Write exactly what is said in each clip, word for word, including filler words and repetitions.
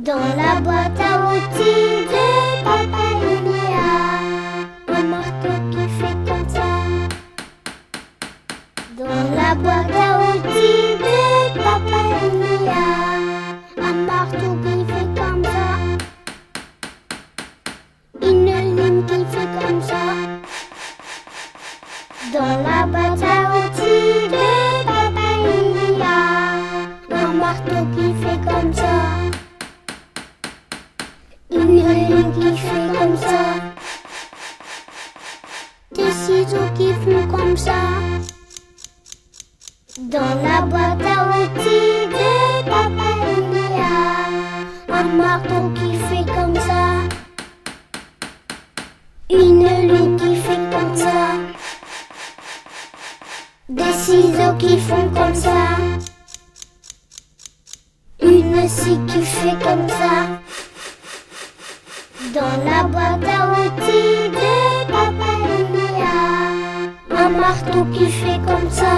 Dans la boîte à outils de papa, il y a un marteau qui fait comme ça. Dans la boîte à outils de papa, il y a un marteau qui fait comme ça. Une ligne qui fait comme ça. Dans la boîte à outils de papa, il y a un marteau qui fait comme ça. Une ligne qui fait comme ça. Des ciseaux qui font comme ça. Dans la boîte à outils de papa, il y a un marteau qui fait comme ça. Une ligne qui fait comme ça. Des ciseaux qui font comme ça. Une scie qui fait comme ça. Dans la boîte à outils de papa, il y a un marteau qui fait comme ça.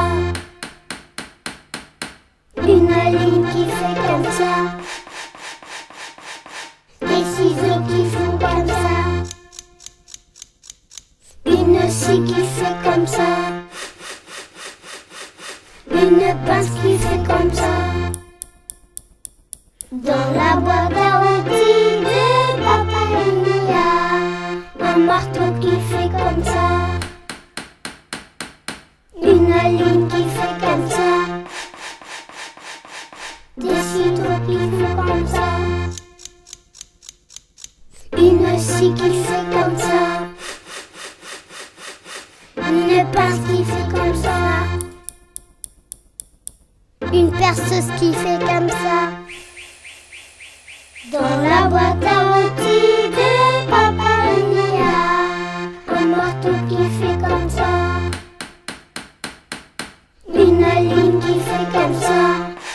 Une ligne qui fait comme ça. Des ciseaux qui font comme ça. Une scie qui fait comme ça. Une pince qui fait comme ça. Dans la boîte à outils de papa, il y a un marteau qui fait comme ça. Une ligne qui fait comme ça. Des ciseaux qui font comme ça. Une scie qui fait comme ça. Une pince qui fait comme ça. Une perceuse qui fait comme ça. Dans la boîte à outils de papa, il y a un marteau qui fait comme ça. Une ligne qui fait comme ça.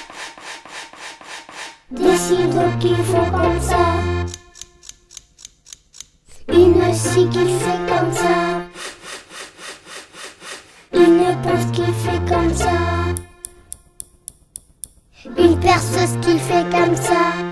Des ciseaux qui font comme ça. Une scie qui fait comme ça. Une pince qui fait comme ça. Une perceuse qui fait comme ça.